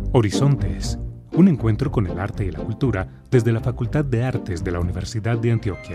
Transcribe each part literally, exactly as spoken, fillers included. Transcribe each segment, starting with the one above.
Horizontes, un encuentro con el arte y la cultura desde la Facultad de Artes de la Universidad de Antioquia.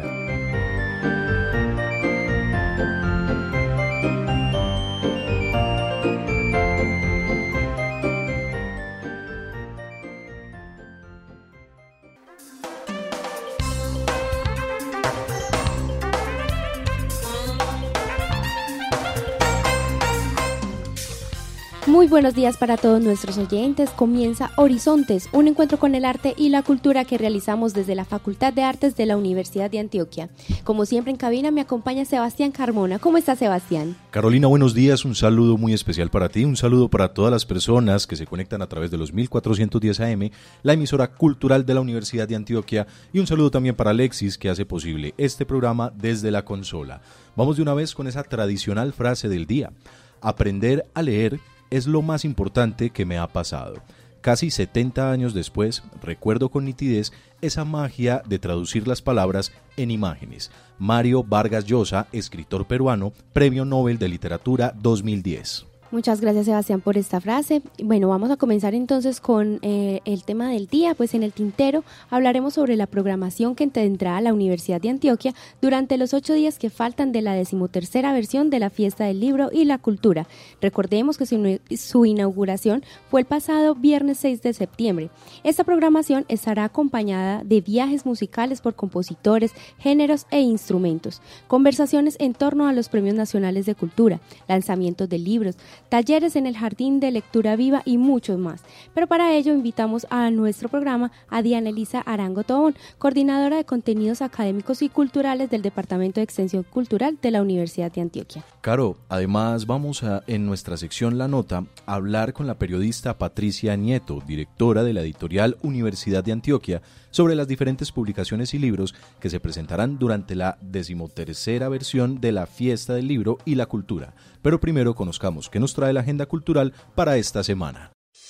Muy buenos días para todos nuestros oyentes. Comienza Horizontes, un encuentro con el arte y la cultura que realizamos desde la Facultad de Artes de la Universidad de Antioquia. Como siempre en cabina me acompaña Sebastián Carmona. ¿Cómo está Sebastián? Carolina, buenos días. Un saludo muy especial para ti, un saludo para todas las personas que se conectan a través de los mil cuatrocientos diez A M, la emisora cultural de la Universidad de Antioquia, y un saludo también para Alexis, que hace posible este programa desde la consola. Vamos de una vez con esa tradicional frase del día: aprender a leer es lo más importante que me ha pasado. Casi setenta años después, recuerdo con nitidez esa magia de traducir las palabras en imágenes. Mario Vargas Llosa, escritor peruano, Premio Nobel de Literatura dos mil diez. Muchas gracias, Sebastián, por esta frase. Bueno, vamos a comenzar entonces con eh, el tema del día. Pues en el tintero hablaremos sobre la programación que tendrá la Universidad de Antioquia durante los ocho días que faltan de la decimotercera versión de la Fiesta del Libro y la Cultura. Recordemos que su, su inauguración fue el pasado viernes seis de septiembre. Esta programación estará acompañada de viajes musicales por compositores, géneros e instrumentos, conversaciones en torno a los premios nacionales de cultura, lanzamientos de libros, talleres en el Jardín de Lectura Viva y muchos más. Pero para ello invitamos a nuestro programa a Diana Elisa Arango Tobón, coordinadora de contenidos académicos y culturales del Departamento de Extensión Cultural de la Universidad de Antioquia. Caro, además vamos a, en nuestra sección La Nota, a hablar con la periodista Patricia Nieto, directora de la editorial Universidad de Antioquia, sobre las diferentes publicaciones y libros que se presentarán durante la decimotercera versión de la Fiesta del Libro y la Cultura. Pero primero conozcamos qué nos trae la agenda cultural para esta semana.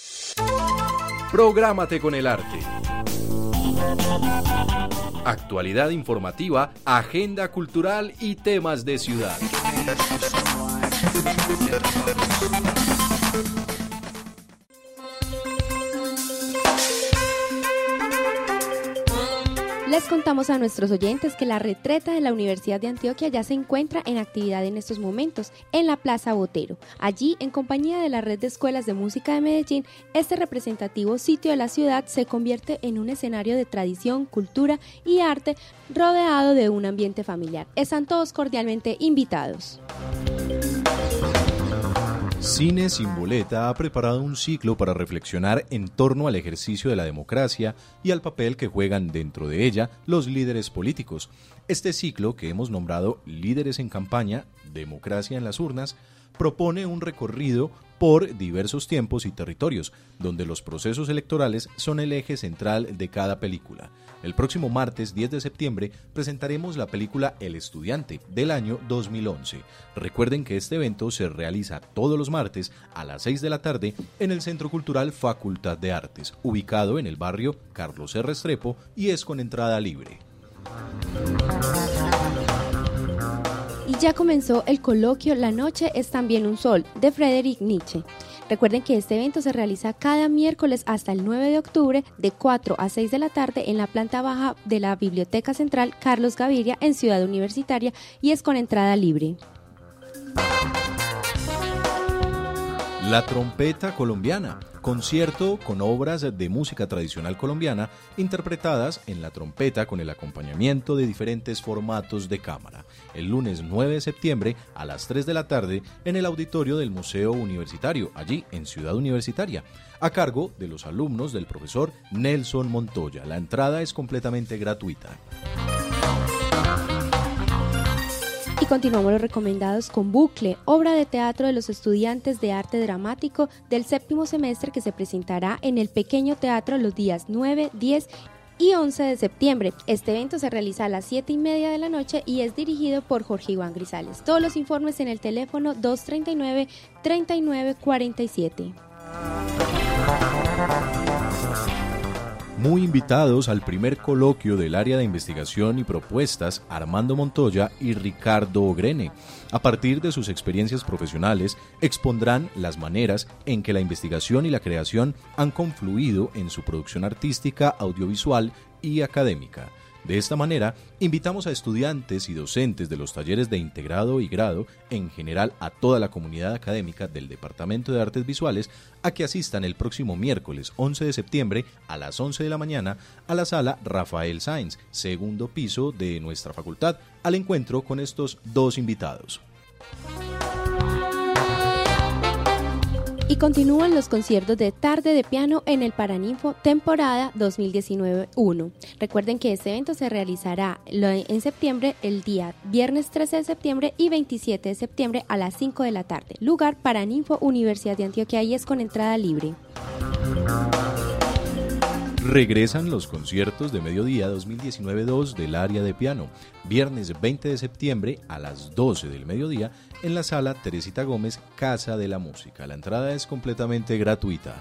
Prográmate con el arte. Actualidad informativa, agenda cultural y temas de ciudad. Les contamos a nuestros oyentes que la retreta de la Universidad de Antioquia ya se encuentra en actividad en estos momentos en la Plaza Botero. Allí, en compañía de la Red de Escuelas de Música de Medellín, este representativo sitio de la ciudad se convierte en un escenario de tradición, cultura y arte rodeado de un ambiente familiar. Están todos cordialmente invitados. Cine Sin Boleta ha preparado un ciclo para reflexionar en torno al ejercicio de la democracia y al papel que juegan dentro de ella los líderes políticos. Este ciclo, que hemos nombrado Líderes en Campaña, Democracia en las Urnas, propone un recorrido por diversos tiempos y territorios, donde los procesos electorales son el eje central de cada película. El próximo martes diez de septiembre presentaremos la película El Estudiante del año dos mil once. Recuerden que este evento se realiza todos los martes a las seis de la tarde en el Centro Cultural Facultad de Artes, ubicado en el barrio Carlos R. Restrepo, y es con entrada libre. Y ya comenzó el coloquio La Noche es también un sol, de Friedrich Nietzsche. Recuerden que este evento se realiza cada miércoles hasta el nueve de octubre de cuatro a seis de la tarde en la planta baja de la Biblioteca Central Carlos Gaviria en Ciudad Universitaria y es con entrada libre. La Trompeta Colombiana, concierto con obras de música tradicional colombiana interpretadas en la trompeta con el acompañamiento de diferentes formatos de cámara. El lunes nueve de septiembre a las tres de la tarde en el auditorio del Museo Universitario, allí en Ciudad Universitaria, a cargo de los alumnos del profesor Nelson Montoya. La entrada es completamente gratuita. Y continuamos los recomendados con Bucle, obra de teatro de los estudiantes de arte dramático del séptimo semestre que se presentará en el Pequeño Teatro los días nueve, diez y once de septiembre. Este evento se realiza a las siete y media de la noche y es dirigido por Jorge Iván Grisales. Todos los informes en el teléfono dos treinta y nueve, treinta y nueve cuarenta y siete. Muy invitados al primer coloquio del área de investigación y propuestas Armando Montoya y Ricardo Ogrene. A partir de sus experiencias profesionales, expondrán las maneras en que la investigación y la creación han confluido en su producción artística, audiovisual y académica. De esta manera, invitamos a estudiantes y docentes de los talleres de integrado y grado, en general a toda la comunidad académica del Departamento de Artes Visuales, a que asistan el próximo miércoles once de septiembre a las once de la mañana a la sala Rafael Sáenz, segundo piso de nuestra facultad, al encuentro con estos dos invitados. Y continúan los conciertos de tarde de piano en el Paraninfo temporada dos mil diecinueve uno. Recuerden que este evento se realizará en septiembre, el día viernes trece de septiembre y veintisiete de septiembre a las cinco de la tarde. Lugar Paraninfo, Universidad de Antioquia, y es con entrada libre. Regresan los conciertos de mediodía dos mil diecinueve dos del área de piano, viernes veinte de septiembre a las doce del mediodía en la sala Teresita Gómez, Casa de la Música. La entrada es completamente gratuita.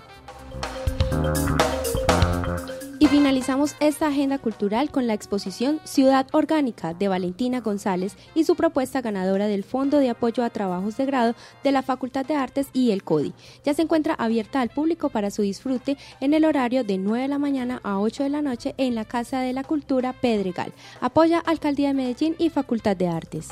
Y finalizamos esta agenda cultural con la exposición Ciudad Orgánica de Valentina González y su propuesta ganadora del Fondo de Apoyo a Trabajos de Grado de la Facultad de Artes y el CODI. Ya se encuentra abierta al público para su disfrute en el horario de nueve de la mañana a ocho de la noche en la Casa de la Cultura Pedregal. Apoya Alcaldía de Medellín y Facultad de Artes.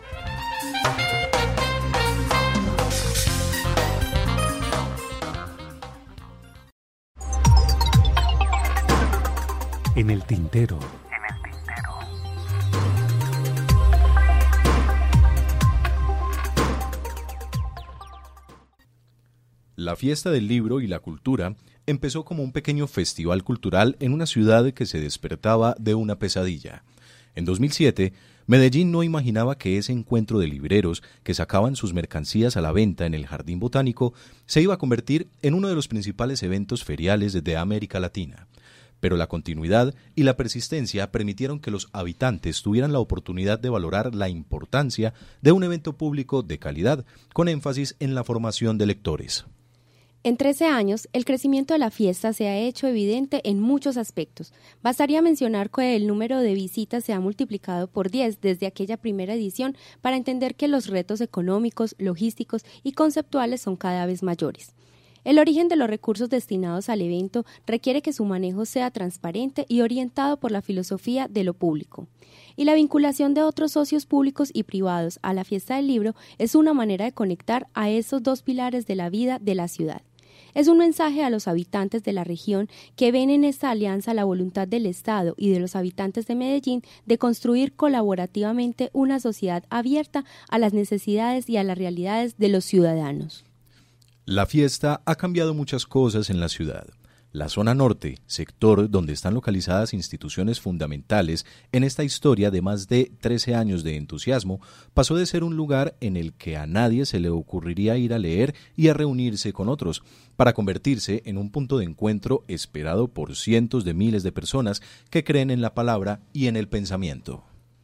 En el tintero. La Fiesta del Libro y la Cultura empezó como un pequeño festival cultural en una ciudad que se despertaba de una pesadilla. En dos mil siete, Medellín no imaginaba que ese encuentro de libreros que sacaban sus mercancías a la venta en el Jardín Botánico se iba a convertir en uno de los principales eventos feriales de América Latina. Pero la continuidad y la persistencia permitieron que los habitantes tuvieran la oportunidad de valorar la importancia de un evento público de calidad, con énfasis en la formación de lectores. En trece años, el crecimiento de la fiesta se ha hecho evidente en muchos aspectos. Bastaría mencionar que el número de visitas se ha multiplicado por diez desde aquella primera edición para entender que los retos económicos, logísticos y conceptuales son cada vez mayores. El origen de los recursos destinados al evento requiere que su manejo sea transparente y orientado por la filosofía de lo público. Y la vinculación de otros socios públicos y privados a la Fiesta del Libro es una manera de conectar a esos dos pilares de la vida de la ciudad. Es un mensaje a los habitantes de la región que ven en esta alianza la voluntad del Estado y de los habitantes de Medellín de construir colaborativamente una sociedad abierta a las necesidades y a las realidades de los ciudadanos. La fiesta ha cambiado muchas cosas en la ciudad. La zona norte, sector donde están localizadas instituciones fundamentales en esta historia de más de trece años de entusiasmo, pasó de ser un lugar en el que a nadie se le ocurriría ir a leer y a reunirse con otros, para convertirse en un punto de encuentro esperado por cientos de miles de personas que creen en la palabra y en el pensamiento.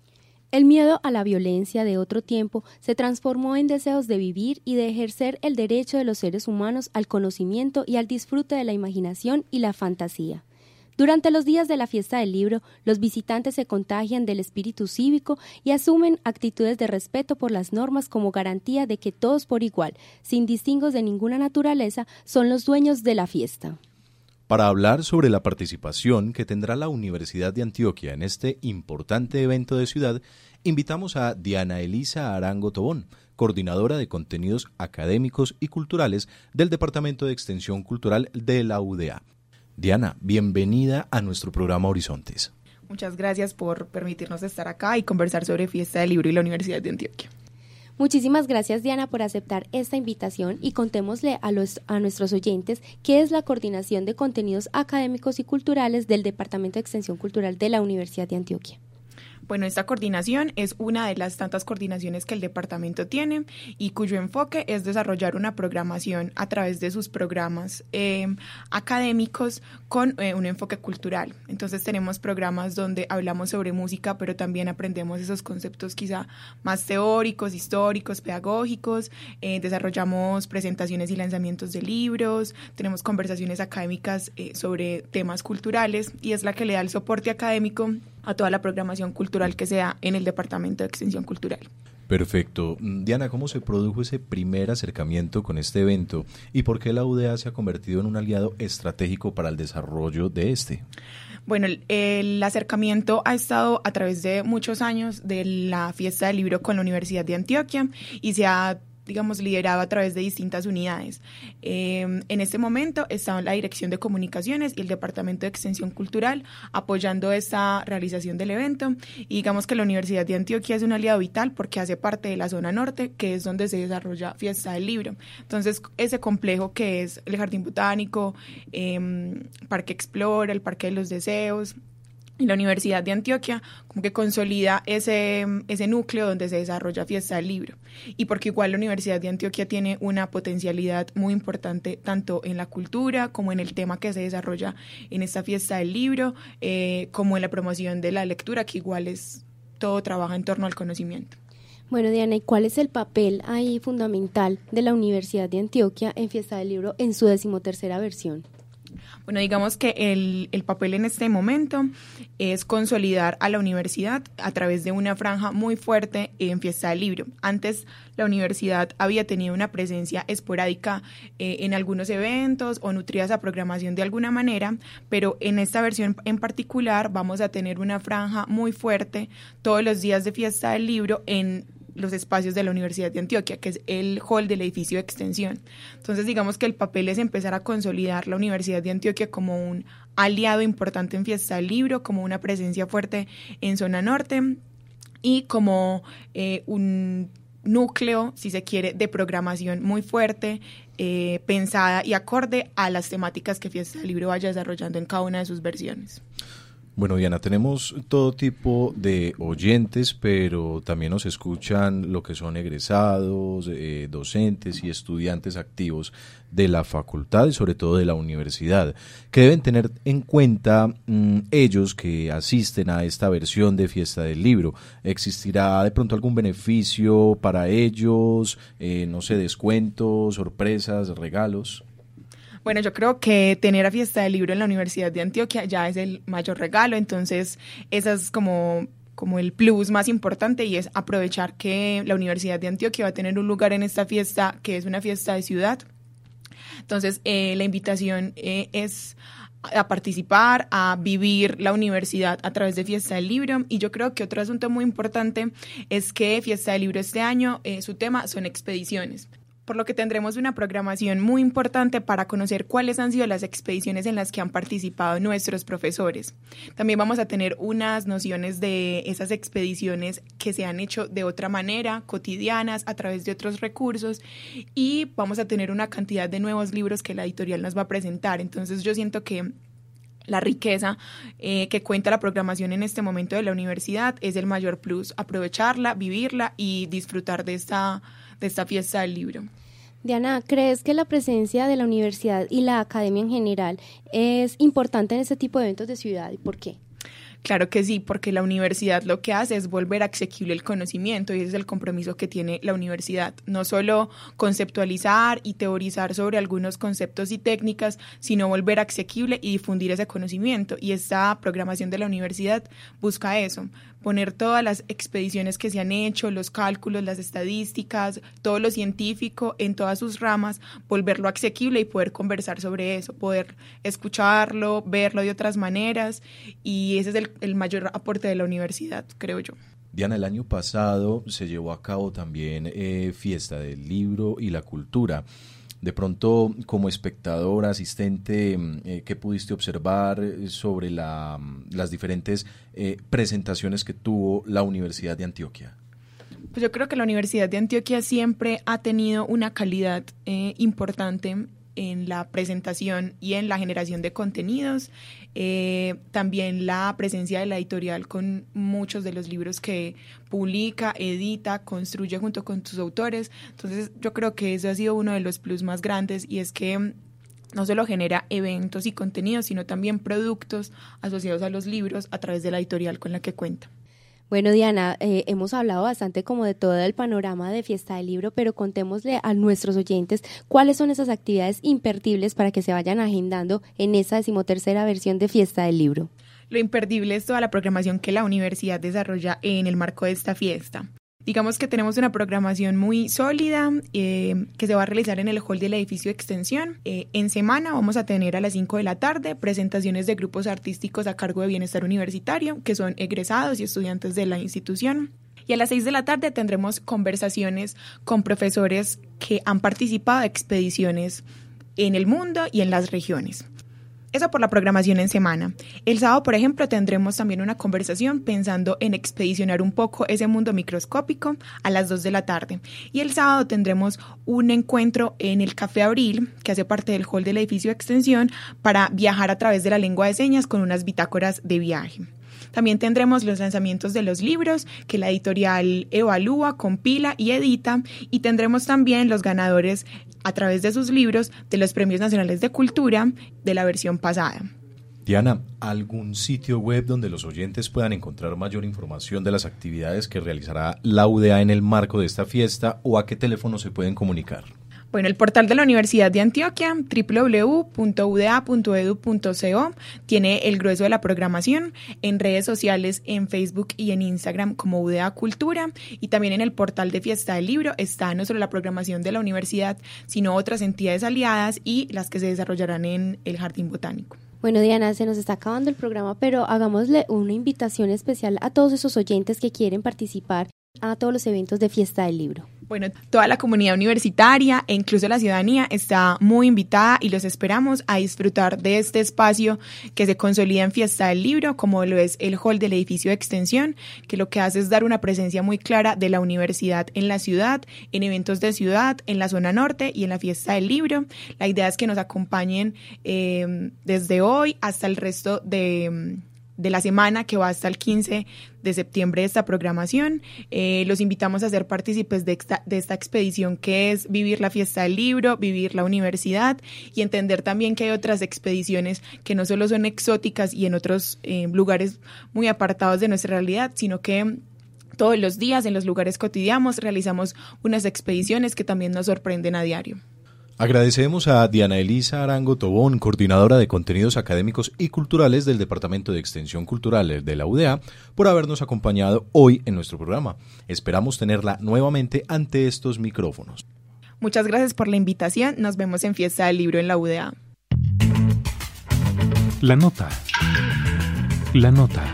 El miedo a la violencia de otro tiempo se transformó en deseos de vivir y de ejercer el derecho de los seres humanos al conocimiento y al disfrute de la imaginación y la fantasía. Durante los días de la Fiesta del Libro, los visitantes se contagian del espíritu cívico y asumen actitudes de respeto por las normas como garantía de que todos por igual, sin distingos de ninguna naturaleza, son los dueños de la fiesta. Para hablar sobre la participación que tendrá la Universidad de Antioquia en este importante evento de ciudad, invitamos a Diana Elisa Arango Tobón, coordinadora de contenidos académicos y culturales del Departamento de Extensión Cultural de la U D A. Diana, bienvenida a nuestro programa Horizontes. Muchas gracias por permitirnos estar acá y conversar sobre Fiesta del Libro y la Universidad de Antioquia. Muchísimas gracias, Diana, por aceptar esta invitación y contémosle a, los, a nuestros oyentes qué es la Coordinación de Contenidos Académicos y Culturales del Departamento de Extensión Cultural de la Universidad de Antioquia. Bueno, esta coordinación es una de las tantas coordinaciones que el departamento tiene y cuyo enfoque es desarrollar una programación a través de sus programas eh, académicos con eh, un enfoque cultural. Entonces tenemos programas donde hablamos sobre música, pero también aprendemos esos conceptos quizá más teóricos, históricos, pedagógicos, eh, desarrollamos presentaciones y lanzamientos de libros, tenemos conversaciones académicas eh, sobre temas culturales y es la que le da el soporte académico a toda la programación cultural que sea en el Departamento de Extensión Cultural. Perfecto. Diana, ¿cómo se produjo ese primer acercamiento con este evento y por qué la U D A se ha convertido en un aliado estratégico para el desarrollo de este? Bueno, el, el acercamiento ha estado a través de muchos años de la Fiesta del Libro con la Universidad de Antioquia y se ha digamos, liderado a través de distintas unidades. Eh, en este momento está la Dirección de Comunicaciones y el Departamento de Extensión Cultural apoyando esta realización del evento y digamos que la Universidad de Antioquia es un aliado vital porque hace parte de la zona norte, que es donde se desarrolla Fiesta del Libro. Entonces, ese complejo que es el Jardín Botánico, eh, Parque Explora, el Parque de los Deseos, y la Universidad de Antioquia como que consolida ese, ese núcleo donde se desarrolla Fiesta del Libro. Y porque igual la Universidad de Antioquia tiene una potencialidad muy importante tanto en la cultura como en el tema que se desarrolla en esta Fiesta del Libro, eh, como en la promoción de la lectura, que igual es todo trabaja en torno al conocimiento. Bueno, Diana, ¿y cuál es el papel ahí fundamental de la Universidad de Antioquia en Fiesta del Libro en su decimotercera versión? Bueno, digamos que el, el papel en este momento es consolidar a la universidad a través de una franja muy fuerte en Fiesta del Libro. Antes la universidad había tenido una presencia esporádica eh, en algunos eventos o nutrida esa programación de alguna manera, pero en esta versión en particular vamos a tener una franja muy fuerte todos los días de Fiesta del Libro en los espacios de la Universidad de Antioquia, que es el hall del edificio de extensión. Entonces, digamos que el papel es empezar a consolidar la Universidad de Antioquia como un aliado importante en Fiesta del Libro, como una presencia fuerte en zona norte y como eh, un núcleo, si se quiere, de programación muy fuerte, eh, pensada y acorde a las temáticas que Fiesta del Libro vaya desarrollando en cada una de sus versiones. Bueno, Diana, tenemos todo tipo de oyentes, pero también nos escuchan lo que son egresados, eh, docentes y estudiantes activos de la facultad y sobre todo de la universidad, que deben tener en cuenta mmm, ellos que asisten a esta versión de Fiesta del Libro. ¿Existirá de pronto algún beneficio para ellos? Eh, no sé, descuentos, sorpresas, regalos. Bueno, yo creo que tener a Fiesta del Libro en la Universidad de Antioquia ya es el mayor regalo, entonces esa es como, como el plus más importante y es aprovechar que la Universidad de Antioquia va a tener un lugar en esta fiesta que es una fiesta de ciudad. Entonces eh, la invitación eh, es a participar, a vivir la universidad a través de Fiesta del Libro y yo creo que otro asunto muy importante es que Fiesta del Libro este año, eh, su tema son expediciones. Por lo que tendremos una programación muy importante para conocer cuáles han sido las expediciones en las que han participado nuestros profesores. También vamos a tener unas nociones de esas expediciones que se han hecho de otra manera, cotidianas, a través de otros recursos y vamos a tener una cantidad de nuevos libros que la editorial nos va a presentar. Entonces yo siento que la riqueza eh, que cuenta la programación en este momento de la universidad es el mayor plus, aprovecharla, vivirla y disfrutar de esta, de esta Fiesta del Libro. Diana, ¿crees que la presencia de la universidad y la academia en general es importante en este tipo de eventos de ciudad y por qué? Claro que sí, porque la universidad lo que hace es volver asequible el conocimiento y ese es el compromiso que tiene la universidad. No solo conceptualizar y teorizar sobre algunos conceptos y técnicas, sino volver asequible y difundir ese conocimiento. Y esta programación de la universidad busca eso, poner todas las expediciones que se han hecho, los cálculos, las estadísticas, todo lo científico en todas sus ramas, volverlo asequible y poder conversar sobre eso, poder escucharlo, verlo de otras maneras y ese es el, el mayor aporte de la universidad, creo yo. Diana, el año pasado se llevó a cabo también eh, Fiesta del Libro y la Cultura. De pronto, como espectador, asistente, eh, ¿qué pudiste observar sobre la, las diferentes eh, presentaciones que tuvo la Universidad de Antioquia? Pues yo creo que la Universidad de Antioquia siempre ha tenido una calidad eh, importante en la presentación y en la generación de contenidos, eh, también la presencia de la editorial con muchos de los libros que publica, edita, construye junto con sus autores. Entonces yo creo que ese ha sido uno de los plus más grandes, y es que no solo genera eventos y contenidos, sino también productos asociados a los libros a través de la editorial con la que cuenta. Bueno, Diana, eh, hemos hablado bastante como de todo el panorama de Fiesta del Libro, pero contémosle a nuestros oyentes cuáles son esas actividades imperdibles para que se vayan agendando en esa decimotercera versión de Fiesta del Libro. Lo imperdible es toda la programación que la universidad desarrolla en el marco de esta fiesta. Digamos que tenemos una programación muy sólida eh, que se va a realizar en el hall del edificio de extensión. Eh, en semana vamos a tener a las cinco de la tarde presentaciones de grupos artísticos a cargo de Bienestar Universitario, que son egresados y estudiantes de la institución. Y a las seis de la tarde tendremos conversaciones con profesores que han participado de expediciones en el mundo y en las regiones. Eso por la programación en semana. El sábado, por ejemplo, tendremos también una conversación pensando en expedicionar un poco ese mundo microscópico a las dos de la tarde. Y el sábado tendremos un encuentro en el Café Abril, que hace parte del hall del edificio de extensión, para viajar a través de la lengua de señas con unas bitácoras de viaje. También tendremos los lanzamientos de los libros que la editorial evalúa, compila y edita, y tendremos también los ganadores a través de sus libros de los Premios Nacionales de Cultura de la versión pasada. Diana, ¿algún sitio web donde los oyentes puedan encontrar mayor información de las actividades que realizará la U D A en el marco de esta fiesta, o a qué teléfono se pueden comunicar? Bueno, el portal de la Universidad de Antioquia, doble u doble u doble u punto u d a punto e d u punto co, tiene el grueso de la programación. En redes sociales, en Facebook y en Instagram como U D A Cultura, y también en el portal de Fiesta del Libro está no solo la programación de la universidad, sino otras entidades aliadas y las que se desarrollarán en el Jardín Botánico. Bueno, Diana, se nos está acabando el programa, pero hagámosle una invitación especial a todos esos oyentes que quieren participar a todos los eventos de Fiesta del Libro. Bueno, toda la comunidad universitaria e incluso la ciudadanía está muy invitada, y los esperamos a disfrutar de este espacio que se consolida en Fiesta del Libro, como lo es el hall del edificio de extensión, que lo que hace es dar una presencia muy clara de la universidad en la ciudad, en eventos de ciudad, en la zona norte y en la Fiesta del Libro. La idea es que nos acompañen eh, desde hoy hasta el resto de... de la semana, que va hasta el quince de septiembre de esta programación. Eh, los invitamos a ser partícipes de esta, de esta expedición, que es vivir la Fiesta del Libro, vivir la universidad, y entender también que hay otras expediciones que no solo son exóticas y en otros eh, lugares muy apartados de nuestra realidad, sino que todos los días en los lugares cotidianos realizamos unas expediciones que también nos sorprenden a diario. Agradecemos a Diana Elisa Arango Tobón, coordinadora de contenidos académicos y culturales del Departamento de Extensión Cultural de la U D A, por habernos acompañado hoy en nuestro programa. Esperamos tenerla nuevamente ante estos micrófonos. Muchas gracias por la invitación. Nos vemos en Fiesta del Libro en la U D A. La nota. La nota.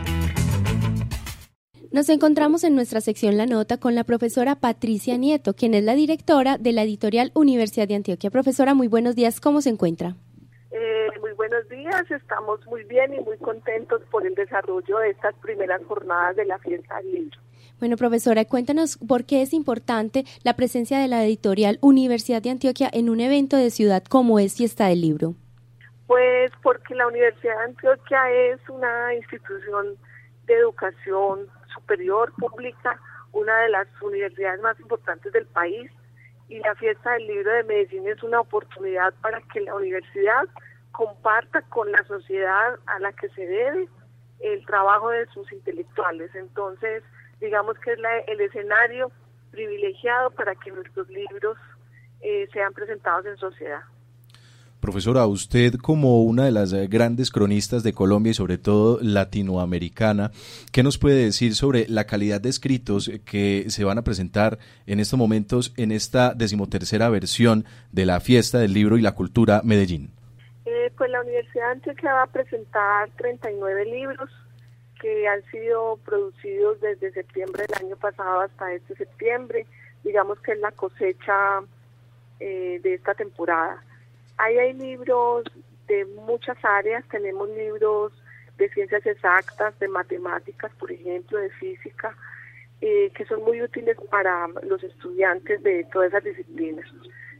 Nos encontramos en nuestra sección La Nota con la profesora Patricia Nieto, quien es la directora de la editorial Universidad de Antioquia. Profesora, muy buenos días, ¿cómo se encuentra? Eh, muy buenos días, estamos muy bien y muy contentos por el desarrollo de estas primeras jornadas de la Fiesta del Libro. Bueno, profesora, cuéntanos por qué es importante la presencia de la editorial Universidad de Antioquia en un evento de ciudad como es Fiesta del Libro. Pues porque la Universidad de Antioquia es una institución de educación superior pública, una de las universidades más importantes del país, y la Fiesta del Libro de Medellín es una oportunidad para que la universidad comparta con la sociedad a la que se debe el trabajo de sus intelectuales. Entonces, digamos que es la, el escenario privilegiado para que nuestros libros eh, sean presentados en sociedad. Profesora, usted como una de las grandes cronistas de Colombia y sobre todo latinoamericana, ¿qué nos puede decir sobre la calidad de escritos que se van a presentar en estos momentos en esta decimotercera versión de la Fiesta del Libro y la Cultura Medellín? Eh, pues la Universidad de Antioquia va a presentar treinta y nueve libros que han sido producidos desde septiembre del año pasado hasta este septiembre. Digamos que es la cosecha eh, de esta temporada. Ahí hay libros de muchas áreas, tenemos libros de ciencias exactas, de matemáticas, por ejemplo, de física, eh, que son muy útiles para los estudiantes de todas esas disciplinas.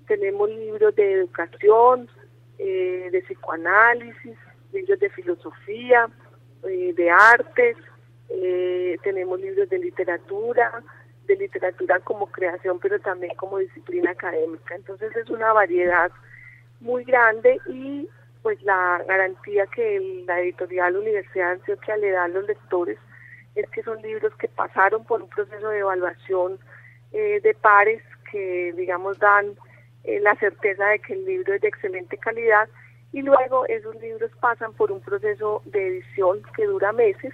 tenemos libros de educación, eh, de psicoanálisis, libros de filosofía, eh, de artes, eh, tenemos libros de literatura, de literatura como creación, pero también como disciplina académica. Entonces es una variedad muy grande y pues la garantía que la editorial Universidad de Antioquia le da a los lectores es que son libros que pasaron por un proceso de evaluación eh, de pares que, digamos, dan eh, la certeza de que el libro es de excelente calidad, y luego esos libros pasan por un proceso de edición que dura meses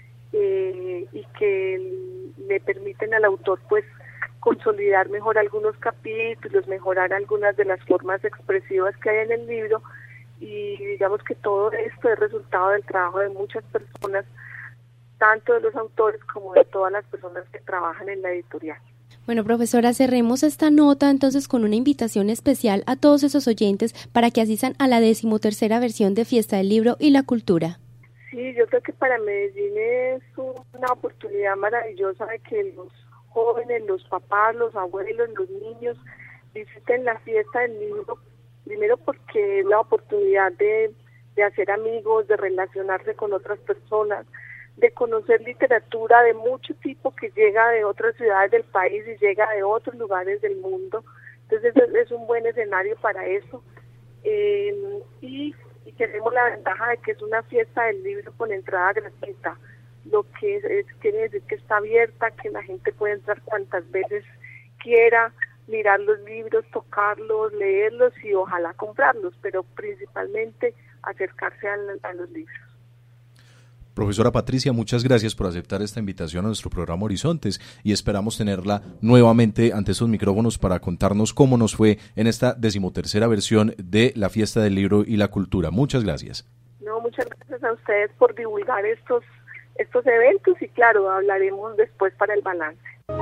eh, y que le permiten al autor pues consolidar mejor algunos capítulos, mejorar algunas de las formas expresivas que hay en el libro, y digamos que todo esto es resultado del trabajo de muchas personas, tanto de los autores como de todas las personas que trabajan en la editorial. Bueno, profesora, cerremos esta nota entonces con una invitación especial a todos esos oyentes para que asistan a la decimotercera versión de Fiesta del Libro y la Cultura. Sí, yo creo que para Medellín es una oportunidad maravillosa de que los jóvenes, los papás, los abuelos, los niños visiten la Fiesta del Libro, primero porque es la oportunidad de, de hacer amigos, de relacionarse con otras personas, de conocer literatura de mucho tipo que llega de otras ciudades del país y llega de otros lugares del mundo. Entonces es, es un buen escenario para eso. Eh, y, y tenemos la ventaja de que es una fiesta del libro con entrada gratuita, lo que es, es, quiere decir que está abierta, que la gente puede entrar cuantas veces quiera, mirar los libros, tocarlos, leerlos y ojalá comprarlos, pero principalmente acercarse a, a los libros. Profesora Patricia, muchas gracias por aceptar esta invitación a nuestro programa Horizontes y esperamos tenerla nuevamente ante estos micrófonos para contarnos cómo nos fue en esta decimotercera versión de la Fiesta del Libro y la Cultura. Muchas gracias. No, muchas gracias a ustedes por divulgar estos, estos eventos y claro, hablaremos después para el balance.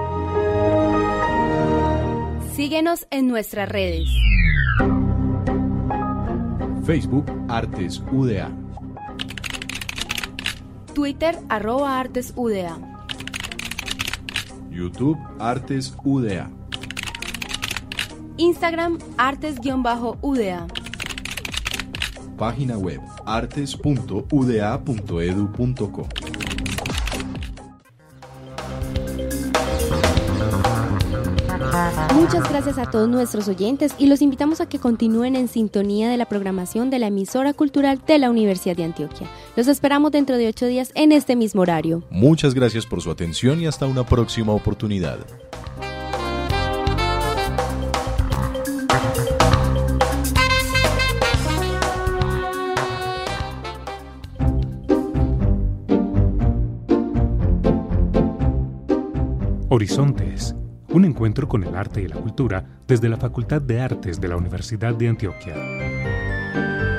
Síguenos en nuestras redes. Facebook Artes U D A. Twitter, arroba Artes U D A. YouTube, Artes U D A. Instagram, Artes-U D A. Página web, artes punto u d a punto e d u punto co. Muchas gracias a todos nuestros oyentes y los invitamos a que continúen en sintonía de la programación de la emisora cultural de la Universidad de Antioquia. Los esperamos dentro de ocho días en este mismo horario. Muchas gracias por su atención y hasta una próxima oportunidad. Horizontes, un encuentro con el arte y la cultura desde la Facultad de Artes de la Universidad de Antioquia.